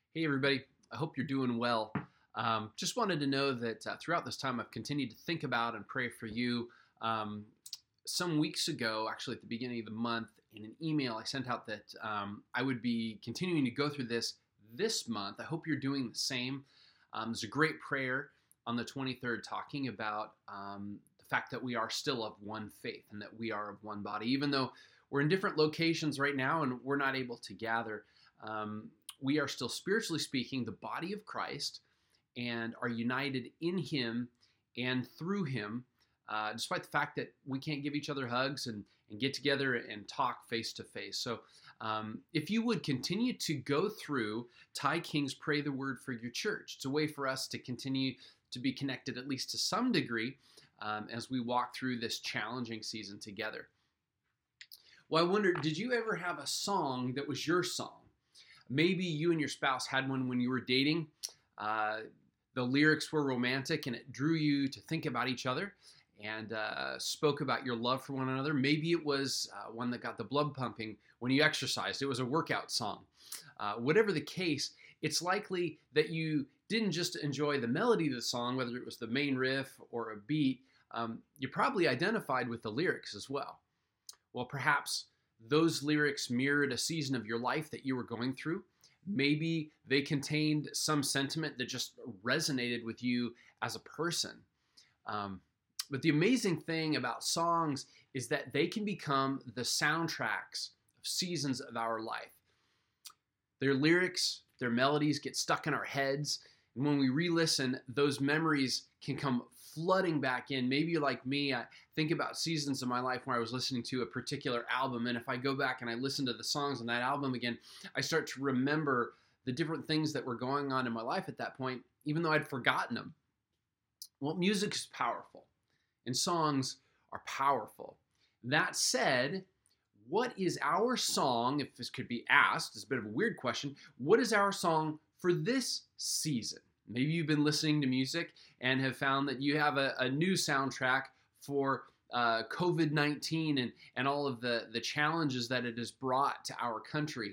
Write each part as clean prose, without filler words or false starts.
Hey, everybody. I hope you're doing well. Just wanted to know that throughout this time, I've continued to think about and pray for you. Um, some weeks ago, actually at the beginning of the month, in an email I sent out that I would be continuing to go through this month. I hope you're doing the same. There's a great prayer on the 23rd talking about the fact that we are still of one faith and that we are of one body, even though we're in different locations right now and we're not able to gather. We are still, spiritually speaking, the body of Christ and are united in Him and through Him, despite the fact that we can't give each other hugs and get together and talk face to face. So if you would continue to go through Ty King's Pray the Word for Your Church, it's a way for us to continue to be connected, at least to some degree, as we walk through this challenging season together. Well, I wonder, did you ever have a song that was your song? Maybe you and your spouse had one when you were dating. The lyrics were romantic and it drew you to think about each other and spoke about your love for one another. Maybe it was one that got the blood pumping when you exercised. It was a workout song. Whatever the case, it's likely that you didn't just enjoy the melody of the song, whether it was the main riff or a beat. You probably identified with the lyrics as well. Well, perhaps those lyrics mirrored a season of your life that you were going through. Maybe they contained some sentiment that just resonated with you as a person. But the amazing thing about songs is that they can become the soundtracks of seasons of our life. Their lyrics, their melodies get stuck in our heads. And when we re-listen, those memories can come flooding back in. Maybe you're like me, I think about seasons of my life where I was listening to a particular album, and if I go back and I listen to the songs on that album again, I start to remember the different things that were going on in my life at that point, even though I'd forgotten them. Well, music is powerful, and songs are powerful. That said, what is our song, if this could be asked, it's a bit of a weird question, what is our song for this season? Maybe you've been listening to music and have found that you have a new soundtrack for COVID-19 and all of the challenges that it has brought to our country.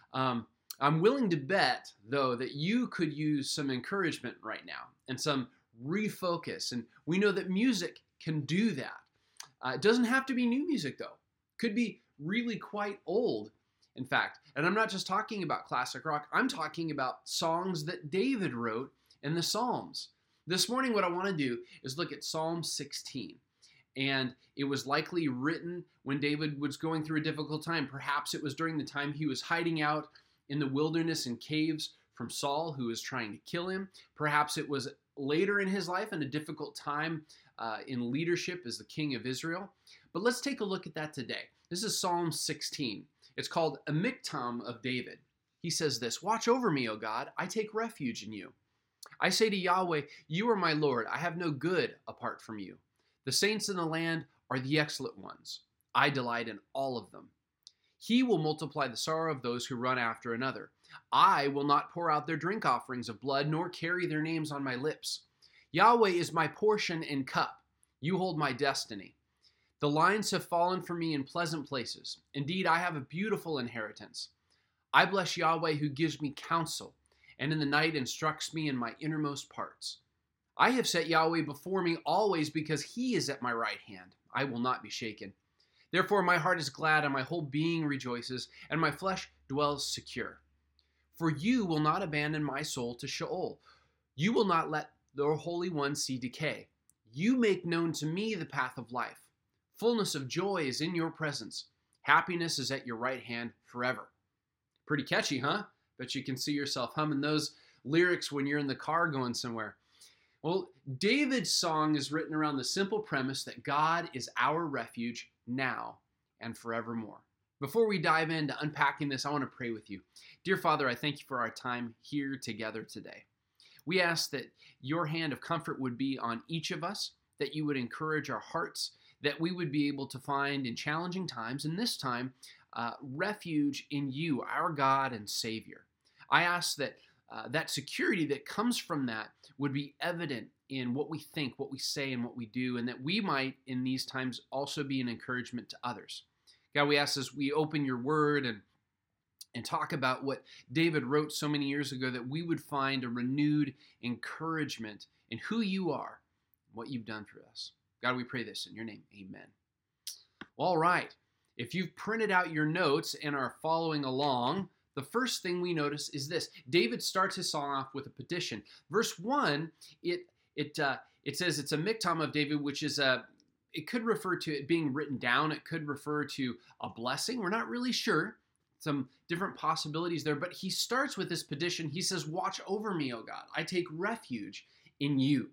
I'm willing to bet, though, that you could use some encouragement right now and some refocus. And we know that music can do that. It doesn't have to be new music, though. Could be really quite old, in fact. And I'm not just talking about classic rock. I'm talking about songs that David wrote in the Psalms. This morning, what I want to do is look at Psalm 16. And it was likely written when David was going through a difficult time. Perhaps it was during the time he was hiding out in the wilderness and caves from Saul, who was trying to kill him. Perhaps it was later in his life in a difficult time in leadership as the king of Israel. But let's take a look at that today. This is Psalm 16. It's called a Miktam of David. He says this, "Watch over me, O God. I take refuge in you. I say to Yahweh, you are my Lord. I have no good apart from you. The saints in the land are the excellent ones. I delight in all of them. He will multiply the sorrow of those who run after another. I will not pour out their drink offerings of blood, nor carry their names on my lips. Yahweh is my portion and cup. You hold my destiny. The lines have fallen for me in pleasant places. Indeed, I have a beautiful inheritance. I bless Yahweh who gives me counsel, and in the night instructs me in my innermost parts. I have set Yahweh before me always because he is at my right hand. I will not be shaken. Therefore my heart is glad and my whole being rejoices, and my flesh dwells secure. For you will not abandon my soul to Sheol. You will not let the Holy One see decay. You make known to me the path of life. Fullness of joy is in your presence. Happiness is at your right hand forever." Pretty catchy, huh? Bet you can see yourself humming those lyrics when you're in the car going somewhere. Well, David's song is written around the simple premise that God is our refuge now and forevermore. Before we dive into unpacking this, I want to pray with you. Dear Father, I thank you for our time here together today. We ask that your hand of comfort would be on each of us, that you would encourage our hearts, that we would be able to find in challenging times, and this time, refuge in you, our God and Savior. I ask that that security that comes from that would be evident in what we think, what we say, and what we do, and that we might, in these times, also be an encouragement to others. God, we ask as we open your word and talk about what David wrote so many years ago, that we would find a renewed encouragement in who you are, what you've done for us. God, we pray this in your name. Amen. All right. If you've printed out your notes and are following along, the first thing we notice is this. David starts his song off with a petition. Verse 1, it says it's a miktam of David, which is it could refer to it being written down. It could refer to a blessing. We're not really sure. Some different possibilities there. But he starts with this petition. He says, watch over me, O God. I take refuge in you.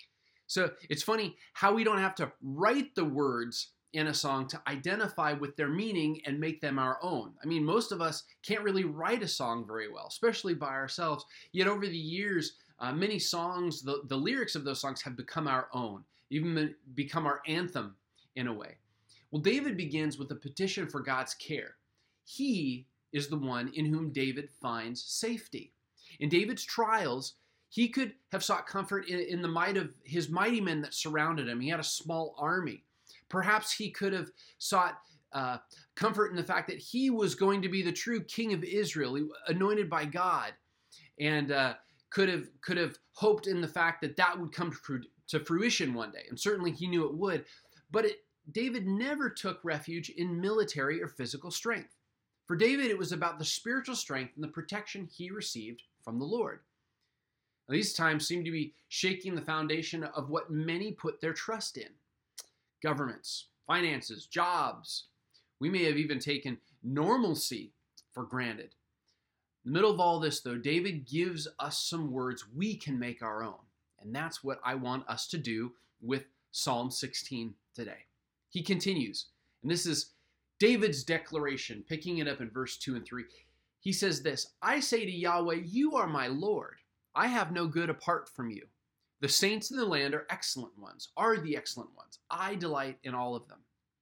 So it's funny how we don't have to write the words in a song to identify with their meaning and make them our own. I mean, most of us can't really write a song very well, especially by ourselves. Yet over the years, many songs, the lyrics of those songs have become our own, even become our anthem in a way. Well, David begins with a petition for God's care. He is the one in whom David finds safety. In David's trials, he could have sought comfort in the might of his mighty men that surrounded him. He had a small army. Perhaps he could have sought comfort in the fact that he was going to be the true king of Israel, anointed by God, and could have hoped in the fact that that would come to fruition one day. And certainly he knew it would. But David never took refuge in military or physical strength. For David, it was about the spiritual strength and the protection he received from the Lord. Now, these times seem to be shaking the foundation of what many put their trust in. Governments, finances, jobs. We may have even taken normalcy for granted. In the middle of all this, though, David gives us some words we can make our own. And that's what I want us to do with Psalm 16 today. He continues, and this is David's declaration, picking it up in verse 2 and 3. He says this, I say to Yahweh, you are my Lord. I have no good apart from you. The saints in the land are excellent ones, are the excellent ones. I delight in all of them.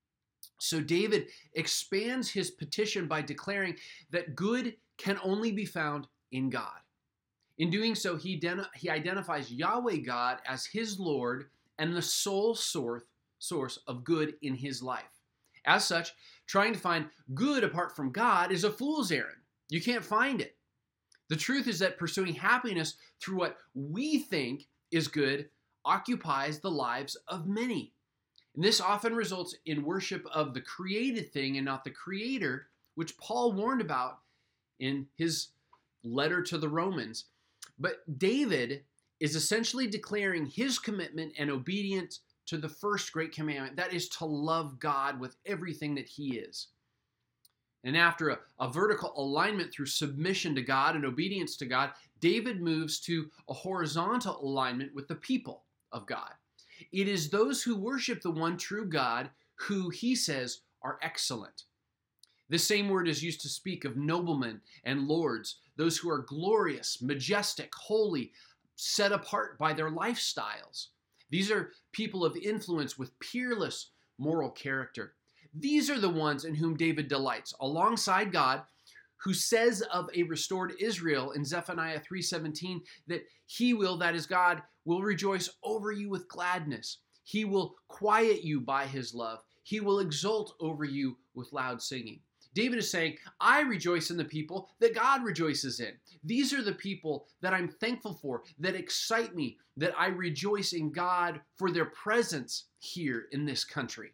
So David expands his petition by declaring that good can only be found in God. In doing so, he identifies Yahweh God as his Lord and the sole source of good in his life. As such, trying to find good apart from God is a fool's errand. You can't find it. The truth is that pursuing happiness through what we think is good occupies the lives of many. And this often results in worship of the created thing and not the Creator, which Paul warned about in his letter to the Romans. But David is essentially declaring his commitment and obedience to the first great commandment, that is to love God with everything that he is. And after a vertical alignment through submission to God and obedience to God, David moves to a horizontal alignment with the people of God. It is those who worship the one true God who he says are excellent. This same word is used to speak of noblemen and lords, those who are glorious, majestic, holy, set apart by their lifestyles. These are people of influence with peerless moral character. These are the ones in whom David delights, alongside God, who says of a restored Israel in Zephaniah 3:17 that he will, that is God, will rejoice over you with gladness. He will quiet you by his love. He will exult over you with loud singing. David is saying, I rejoice in the people that God rejoices in. These are the people that I'm thankful for, that excite me, that I rejoice in God for their presence here in this country.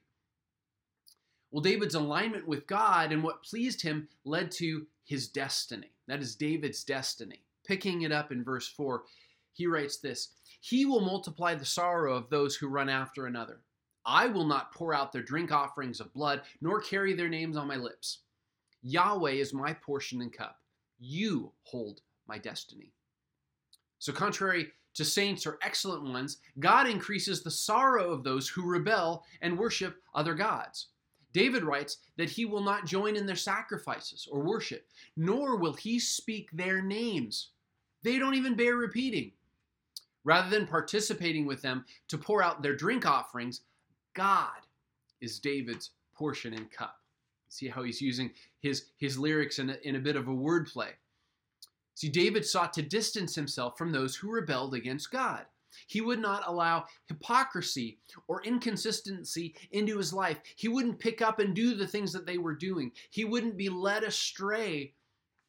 Well, David's alignment with God and what pleased him led to his destiny. That is David's destiny. Picking it up in verse 4, he writes this, he will multiply the sorrow of those who run after another. I will not pour out their drink offerings of blood, nor carry their names on my lips. Yahweh is my portion and cup. You hold my destiny. So contrary to saints or excellent ones, God increases the sorrow of those who rebel and worship other gods. David writes that he will not join in their sacrifices or worship, nor will he speak their names. They don't even bear repeating. Rather than participating with them to pour out their drink offerings, God is David's portion and cup. See how he's using his lyrics in a bit of a wordplay. See, David sought to distance himself from those who rebelled against God. He would not allow hypocrisy or inconsistency into his life. He wouldn't pick up and do the things that they were doing. He wouldn't be led astray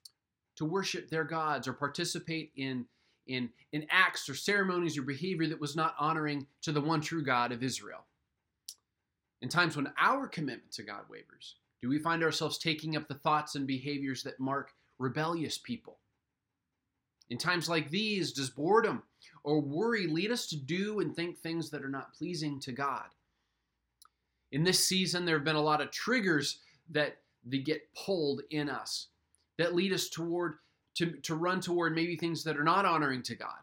to worship their gods or participate in acts or ceremonies or behavior that was not honoring to the one true God of Israel. In times when our commitment to God wavers, do we find ourselves taking up the thoughts and behaviors that mark rebellious people? In times like these, does boredom or worry lead us to do and think things that are not pleasing to God? In this season, there have been a lot of triggers that get pulled in us that lead us to run toward maybe things that are not honoring to God.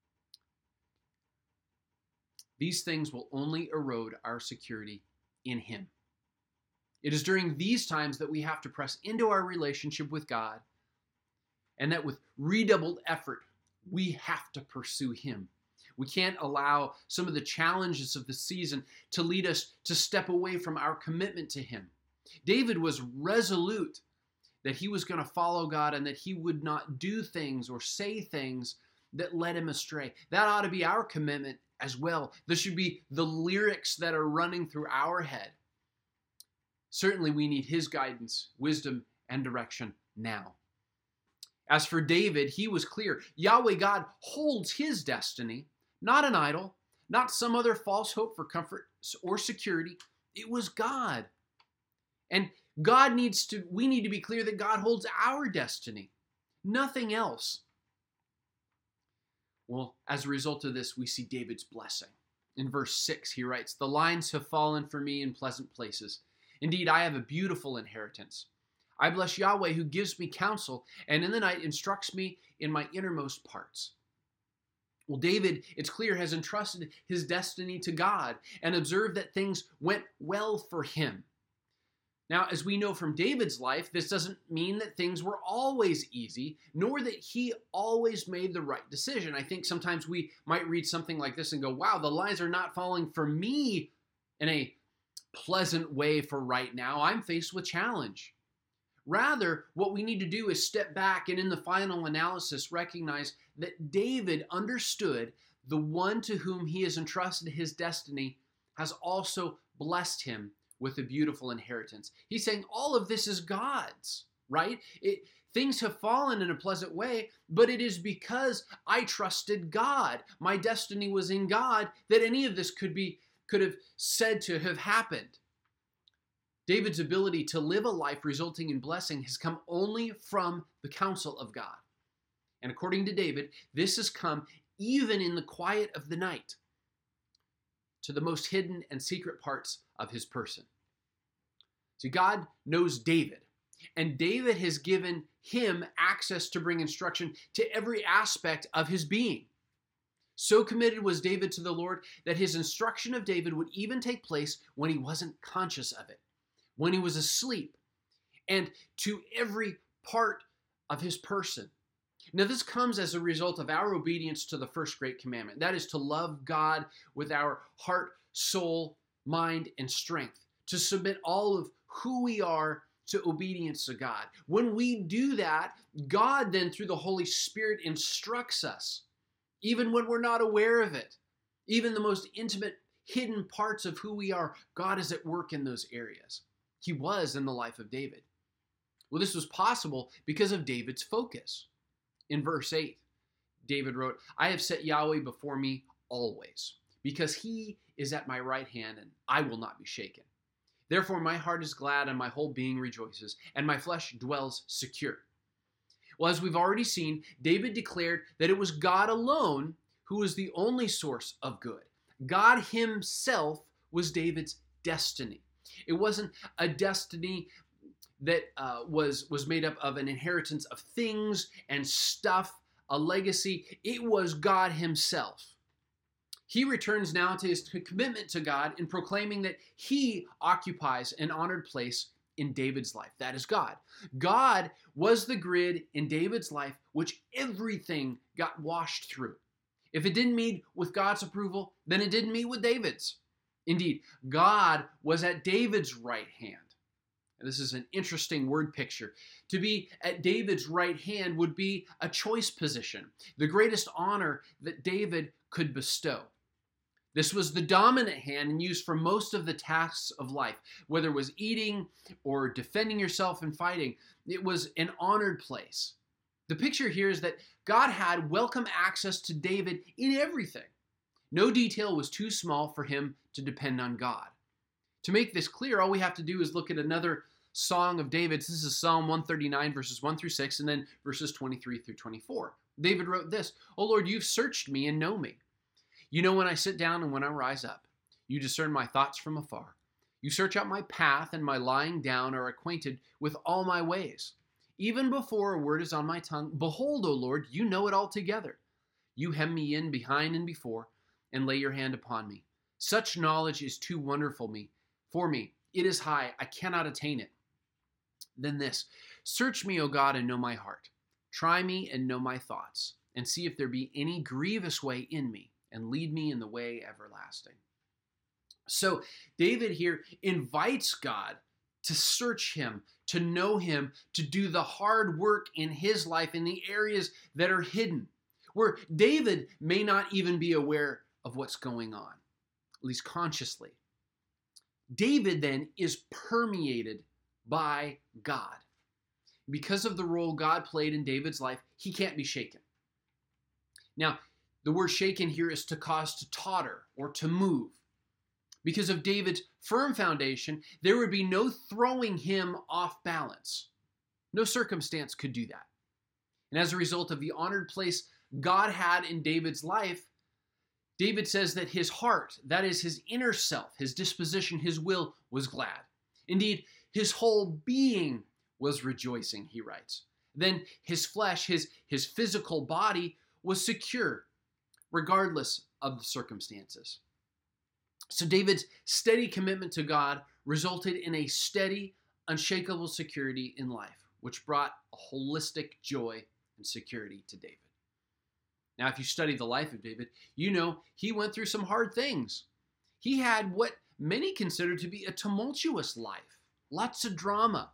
These things will only erode our security in Him. It is during these times that we have to press into our relationship with God, and that with redoubled effort, we have to pursue Him. We can't allow some of the challenges of the season to lead us to step away from our commitment to Him. David was resolute that he was going to follow God and that he would not do things or say things that led him astray. That ought to be our commitment as well. This should be the lyrics that are running through our head. Certainly we need His guidance, wisdom, and direction now. As for David, he was clear. Yahweh God holds his destiny, not an idol, not some other false hope for comfort or security. It was God. And we need to be clear that God holds our destiny, nothing else. Well, as a result of this, we see David's blessing. In verse 6, he writes, "The lines have fallen for me in pleasant places. Indeed, I have a beautiful inheritance. I bless Yahweh who gives me counsel, and in the night instructs me in my innermost parts." Well, David, it's clear, has entrusted his destiny to God and observed that things went well for him. Now, as we know from David's life, this doesn't mean that things were always easy, nor that he always made the right decision. I think sometimes we might read something like this and go, wow, the lines are not falling for me in a pleasant way for right now. I'm faced with challenge. Rather, what we need to do is step back and in the final analysis recognize that David understood the one to whom he has entrusted his destiny has also blessed him with a beautiful inheritance. He's saying all of this is God's, right? Things have fallen in a pleasant way, but it is because I trusted God. My destiny was in God that any of this could have said to have happened. David's ability to live a life resulting in blessing has come only from the counsel of God. And according to David, this has come even in the quiet of the night to the most hidden and secret parts of his person. See, God knows David, and David has given him access to bring instruction to every aspect of his being. So committed was David to the Lord that his instruction of David would even take place when he wasn't conscious of it, when he was asleep, and to every part of his person. Now, this comes as a result of our obedience to the first great commandment. That is to love God with our heart, soul, mind, and strength. To submit all of who we are to obedience to God. When we do that, God then through the Holy Spirit instructs us, even when we're not aware of it. Even the most intimate, hidden parts of who we are, God is at work in those areas. He was in the life of David. Well, this was possible because of David's focus. In verse 8, David wrote, "I have set Yahweh before me always, because He is at my right hand, and I will not be shaken. Therefore my heart is glad, and my whole being rejoices, and my flesh dwells secure." Well, as we've already seen, David declared that it was God alone who was the only source of good. God Himself was David's destiny. It wasn't a destiny that was made up of an inheritance of things and stuff, a legacy. It was God Himself. He returns now to his commitment to God in proclaiming that He occupies an honored place in David's life. That is God. God was the grid in David's life which everything got washed through. If it didn't meet with God's approval, then it didn't meet with David's. Indeed, God was at David's right hand. And this is an interesting word picture. To be at David's right hand would be a choice position, the greatest honor that David could bestow. This was the dominant hand and used for most of the tasks of life, whether it was eating or defending yourself and fighting. It was an honored place. The picture here is that God had welcome access to David in everything. No detail was too small for him to depend on God. To make this clear, all we have to do is look at another song of David's. This is Psalm 139, verses 1 through 6, and then verses 23 through 24. David wrote this, "O Lord, you've searched me and know me. You know when I sit down and when I rise up. You discern my thoughts from afar. You search out my path, and my lying down are acquainted with all my ways. Even before a word is on my tongue, behold, O Lord, you know it altogether. You hem me in behind and before, and lay your hand upon me. Such knowledge is too wonderful for me. It is high, I cannot attain it." Then this, "Search me, O God, and know my heart. Try me and know my thoughts, and see if there be any grievous way in me, and lead me in the way everlasting." So David here invites God to search him, to know him, to do the hard work in his life in the areas that are hidden, where David may not even be aware of what's going on, at least consciously. David then is permeated by God. Because of the role God played in David's life, he can't be shaken. Now, the word shaken here is to cause to totter or to move. Because of David's firm foundation, there would be no throwing him off balance. No circumstance could do that. And as a result of the honored place God had in David's life, David says that his heart, that is his inner self, his disposition, his will, was glad. Indeed, his whole being was rejoicing, he writes. Then his flesh, his physical body, was secure, regardless of the circumstances. So David's steady commitment to God resulted in a steady, unshakable security in life, which brought a holistic joy and security to David. Now, if you study the life of David, you know he went through some hard things. He had what many consider to be a tumultuous life, lots of drama.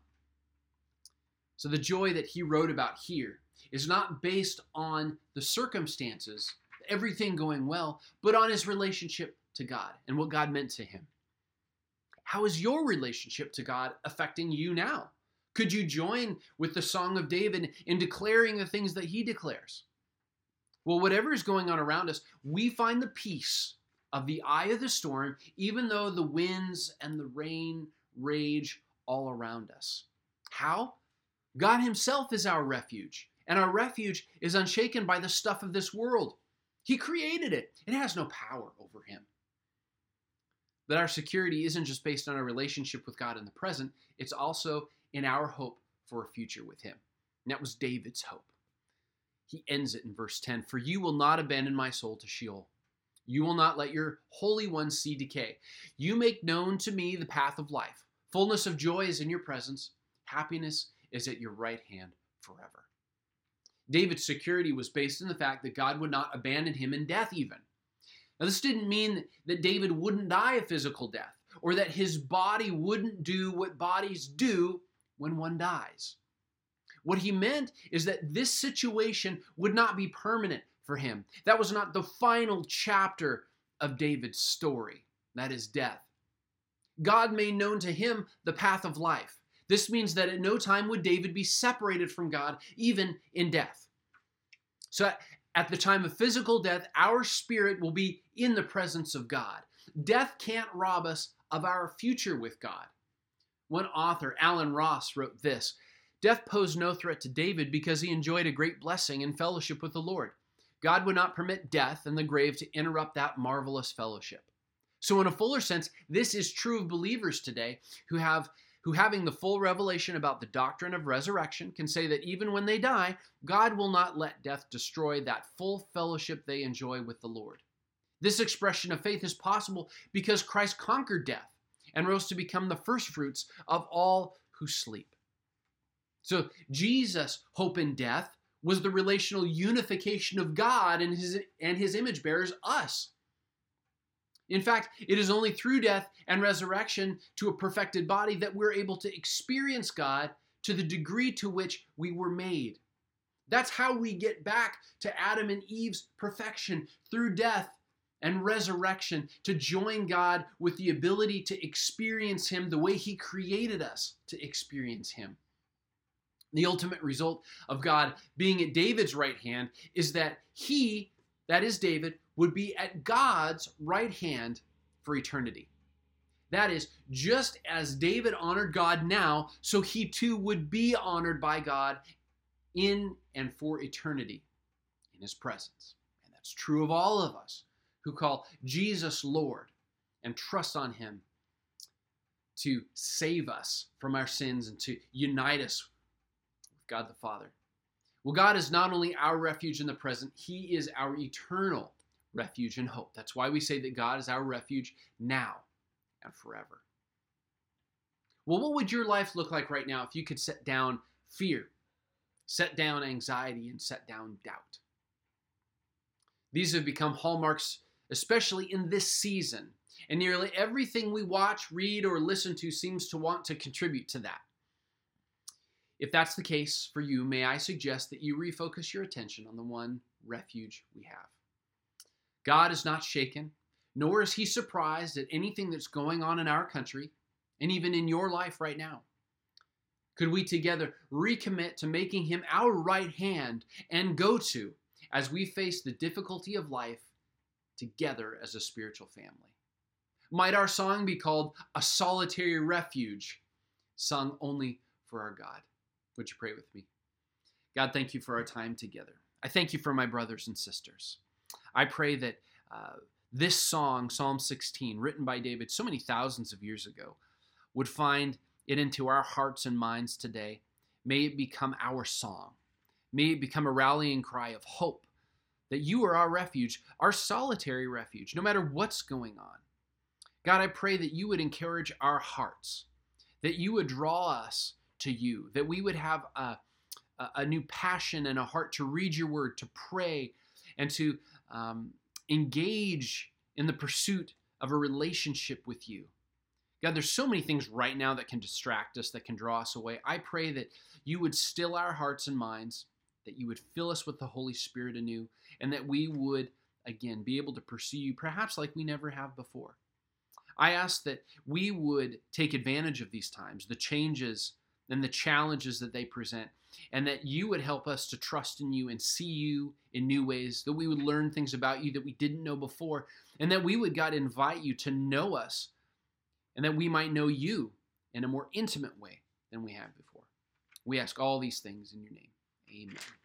So the joy that he wrote about here is not based on the circumstances, everything going well, but on his relationship to God and what God meant to him. How is your relationship to God affecting you now? Could you join with the Song of David in declaring the things that he declares? Well, whatever is going on around us, we find the peace of the eye of the storm, even though the winds and the rain rage all around us. How? God himself is our refuge, and our refuge is unshaken by the stuff of this world. He created it. It has no power over him. But our security isn't just based on our relationship with God in the present, it's also in our hope for a future with him. And that was David's hope. He ends it in verse 10, "For you will not abandon my soul to Sheol. You will not let your Holy One see decay. You make known to me the path of life. Fullness of joy is in your presence. Happiness is at your right hand forever." David's security was based on the fact that God would not abandon him in death even. Now, this didn't mean that David wouldn't die a physical death, or that his body wouldn't do what bodies do when one dies. What he meant is that this situation would not be permanent for him. That was not the final chapter of David's story. That is death. God made known to him the path of life. This means that at no time would David be separated from God, even in death. So at the time of physical death, our spirit will be in the presence of God. Death can't rob us of our future with God. One author, Alan Ross, wrote this, "Death posed no threat to David because he enjoyed a great blessing and fellowship with the Lord. God would not permit death and the grave to interrupt that marvelous fellowship." So in a fuller sense, this is true of believers today who having the full revelation about the doctrine of resurrection can say that even when they die, God will not let death destroy that full fellowship they enjoy with the Lord. This expression of faith is possible because Christ conquered death and rose to become the firstfruits of all who sleep. So Jesus' hope in death was the relational unification of God and his image bearers, us. In fact, it is only through death and resurrection to a perfected body that we're able to experience God to the degree to which we were made. That's how we get back to Adam and Eve's perfection, through death and resurrection, to join God with the ability to experience him the way he created us to experience him. The ultimate result of God being at David's right hand is that he, that is David, would be at God's right hand for eternity. That is, just as David honored God now, so he too would be honored by God in and for eternity in his presence. And that's true of all of us who call Jesus Lord and trust on him to save us from our sins and to unite us with God the Father. Well, God is not only our refuge in the present, he is our eternal refuge and hope. That's why we say that God is our refuge now and forever. Well, what would your life look like right now if you could set down fear, set down anxiety, and set down doubt? These have become hallmarks, especially in this season, and nearly everything we watch, read, or listen to seems to want to contribute to that. If that's the case for you, may I suggest that you refocus your attention on the one refuge we have. God is not shaken, nor is he surprised at anything that's going on in our country and even in your life right now. Could we together recommit to making him our right hand and go-to as we face the difficulty of life together as a spiritual family? Might our song be called A Solitary Refuge, sung only for our God? Would you pray with me? God, thank you for our time together. I thank you for my brothers and sisters. I pray that this song, Psalm 16, written by David so many thousands of years ago, would find it into our hearts and minds today. May it become our song. May it become a rallying cry of hope that you are our refuge, our solitary refuge, no matter what's going on. God, I pray that you would encourage our hearts, that you would draw us to you, that we would have a new passion and a heart to read your word, to pray, and to engage in the pursuit of a relationship with you. God, there's so many things right now that can distract us, that can draw us away. I pray that you would still our hearts and minds, that you would fill us with the Holy Spirit anew, and that we would, again, be able to pursue you perhaps like we never have before. I ask that we would take advantage of these times, the changes and the challenges that they present, and that you would help us to trust in you and see you in new ways, that we would learn things about you that we didn't know before, and that we would, God, invite you to know us, and that we might know you in a more intimate way than we have before. We ask all these things in your name. Amen.